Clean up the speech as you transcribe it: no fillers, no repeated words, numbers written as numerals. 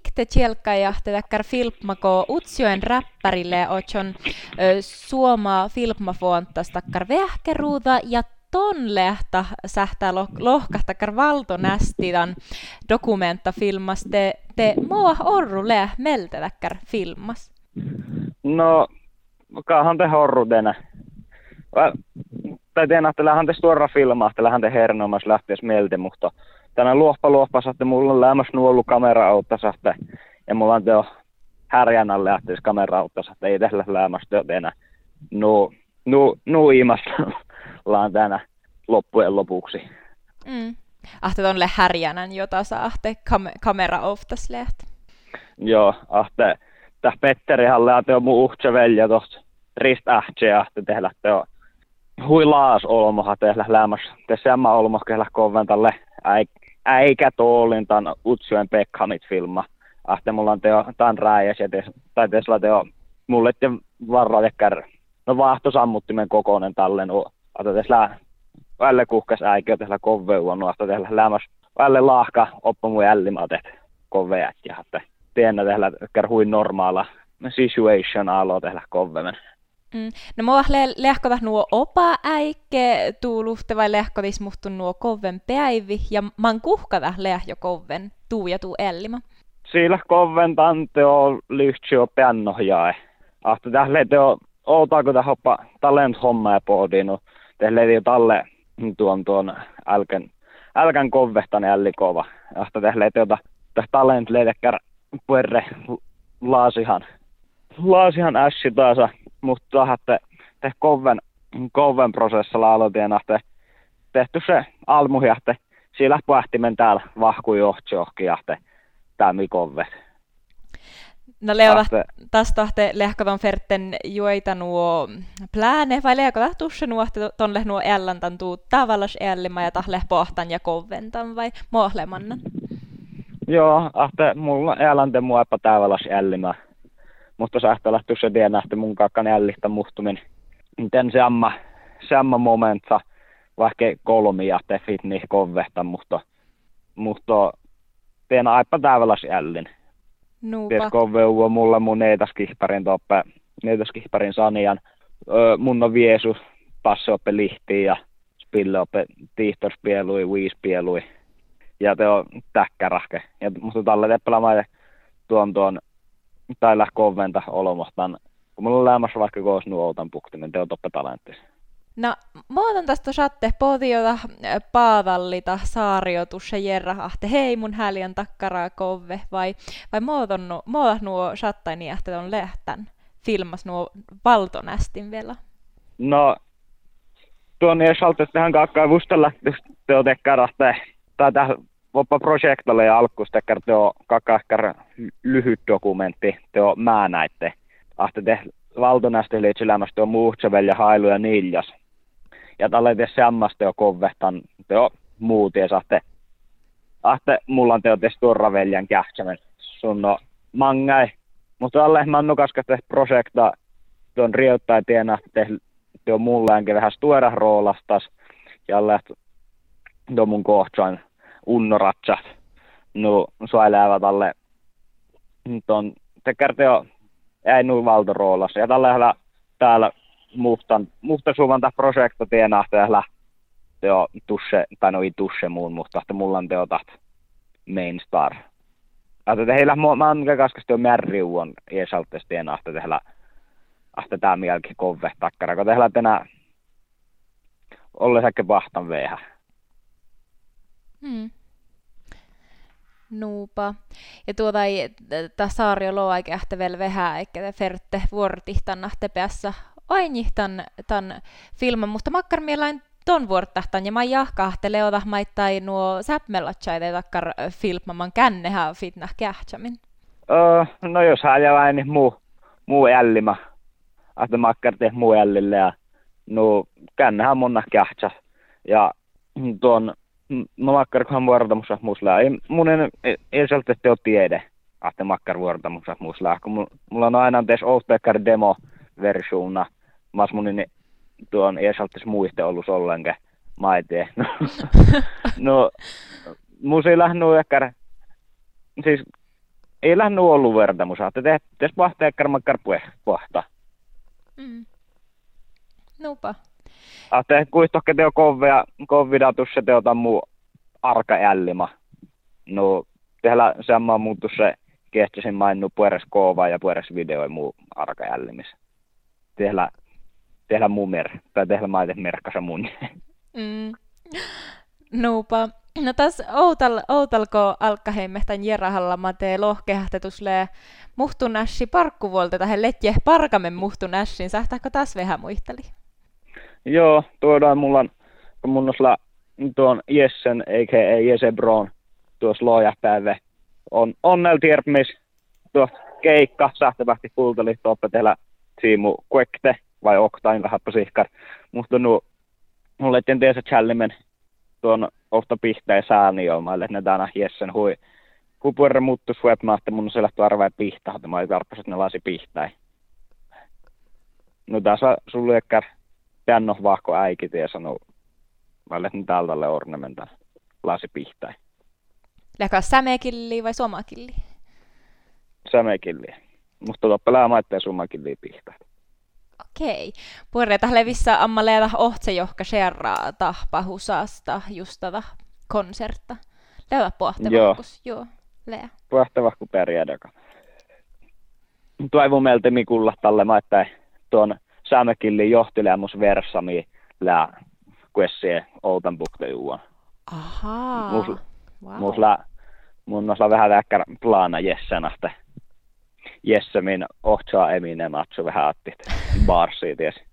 te tjelkka ja te takkar filmako Utsjoen räppärille otson Suoma filmafontas takkar vähkeruuta ja ton lehtä sähtää lohkahtakar valtonästidan dokumenttafilmas te moa orru leh melte takkar filmas. No, kaahan te horru tänä. Tai tiedän, että lähden te suora filmaa, että lähden te hernomas lähties mieltä, mutta tänään luoppa saatte, mulla on lämmäs nuollu kamera-autta saatte, ja mulla on teo härjänä lähties kamera-autta saatte, ei tehdä lämmäs teo enää. Imas laan tänä loppujen lopuksi. Ahte tonle härjänän, jota saatte kamera-auttas läht. Joo, ahte. Täh Petteri lähtee on mun uhtse velja tosta rist ähtseä, ahte tehdä teo hui laas olmoha tehdä lämmäs. Te samma olmoh kehdä koventalle äikä toolin tan Utsjoen Beckhamit filma. Ahte mulla on teo tan rääjäs ja tai tesla teo mulle te varratekkär. No vaahtosammuttimen kokonen tallen oo. Ahte tesla välle kuhkas äikä tehdä koveuon, ahte tehdä lämmäs. Välle lahka oppa mun jällimatet koveat ja ahte tiedä tehdä hui normaala situation alo tehdä kovemmin. No mua lehkota nuo opa äikke tuuluhte vai lehkotis muhtu nuo koven päivi ja man kuhkata lehjo koven tuu ja tuu ellima. Sillä koven tante on lyhtsio piannohjae. Ahto tähle teo ootako tähän hoppa talent homma ja pohdinu. Tehle jo talle tuon älkän kovehtan ällikova. Ahto tähle teota talent leidekär puerre laasihan ässi taasa. Mutta tahatte te koven prosessilla aloitin tehty se almuhjahte. Siellä pähtimen täällä vahku johti tämä kovet. No Leo, taas tahte lehkoton ferten juoita nuo plääne vai lehkota tusse nuohte tonle nuo ällantan tuu tavallas ällima ja tahle pohtan ja koventan vai mohlemannan? Joo, ahte mulla ällanten mua eppä tavallas ällimä. Mutta sähtää lähtyä se tiedä, mun kakkan jällistä muhtumin. Miten samma momenta, vaikka kolmia tefit niin kovehta, mutta teen aipa täyväläs jällin. Ties koveuvo mulla mun neitaskihparin sanian. Mun on viesu, passe oppe lihtiin ja spille oppe tiihtorspielui, viispielui. Ja te on täkkärahke. Ja musta tällä teppelä tuon tai läh koventa olomohtaan. Kun mulla on lämmässä vaikka koos nuoutan puktimen, te on toppe talenttis. No, mä otan tästä satte pohtiota paavallita saariotussa jerrahahte, hei mun häljän takkaraa kove, vai mä nuo sattaini että on lehtän filmas nuo valtonästin vielä? No, tuon ei salte tähän kakkaan vustella, te on tekkarahte, tai tähän voppa projektalle ja alkustekkar te on kakkaan lyhyt dokumentti, te on näitte. Ahte te valtonästi liitsylämässä te on muhtsevel ja hailu ja niljas. Ja tälle te sammasta jo kovehtan te on muuti ja ahte mulla on te on te turraveljan kähtsämen. Sun on mangai. Mutta alle mannu kaskas te projekta te on riottai tiena te on mulla enkä vähän stuera roolastas. Ja alle te on mun kohtsoin unnoratsat. No suojeläävät alle ton te kertoo ei nuu valtoroolas. Ja tällä täällä muhta suvanta projekta tienaa täällä teo tusse tai no ei tusse muun mutta mulla on teotat main star. Että heillä manka kaskas teo märriuon esaltes tienaa täällä ahte tää mielki kove takkara kun tehdään tänä olle säkke pahtan veehä. Nuupa. Ja tuota ei saario loaike ähtä vielä vähän, eikä te ferte vuortihtan ahte päässä ainihtan tämän filman, mutta makkar mielain ton vuortahtan ja mä jahkahte leota maittai nuo säpmelatsaita takkar filmaman kännehä fitnah kähtsämin. No jos häljäväin niin muu jällimä. Ahte makkar teh muu jällille ja no kännehä monna kähtsä. Ja tuon no makkar kunhan vuortamussa muslaa. Mun ei sieltä teo tiede, ahte makkar vuortamussa muslaa. Kun mulla on aina tes Oldbecker demo versioona. Mas mun tuon ei sieltä muiste ollut ollenkaan. Mä ei tee. No musilla nu ekkär. Siis ei lähnu ollut verta musa, että tehtäis pahteekkar makkar pohta. Nupa. Ahte kuistokke teo kovvidatus se teota muu arka jällima. No tehdä samma muuttus se kehtisin mainnu pueres koova ja pueres video muu arka jällimis. Tehdä muu tai tehdä maite merkkasa mun. Nupa. No tässä outalko alkkaheimmehtän jerahalla mate lohkehahtetuslee muhtunässi parkkuvuolta tähän letje parkamen muhtunässin. Sähtääkö taas vähän muisteli? Joo, tuodaan mulla tuon Jessen, eikä Jesse Brown, tuossa loojapäivä. On onnel tierpmis, tuo keikka, sähtävähti kultali, tuoppe tehdä siimu kuekte, vai oktain kahappa sihkar. Mutta mulle et en tiedä challimen tuon ofta pihtäi sääni omalle, että ne tänä Jessen hui. Kupuerre muuttus webmaa, että mun on selähty arvaa pihtaa, että mä ei tarpeeksi, että ne laasi pihtäi. No tässä sulle ekkär tänno vahko äikit ja sanoo, mä lähtin täältälle ornamentan laasi pihtäi. Lähkää sämekilliä vai somakilliä? Sämekilliä. Musta toppe läämaitteen somakilliä pihtäi. Okei. Puhutaan tähän vissä ammaleeta ohtse johka sherraa tahpahusasta justata konsertta. Löyä pohtevahkus. Joo. Lea. Pohtevahku periädäkä. Toivon meiltä mikulla tälle maittain tuon sämekilliä johtilemus versami lää kuessie outan buktejuuan. Ahaa. Mun on vähän väkkär plana Jessenahte. Jessemin ohtsaa eminen matsu vähän attit barsia ties.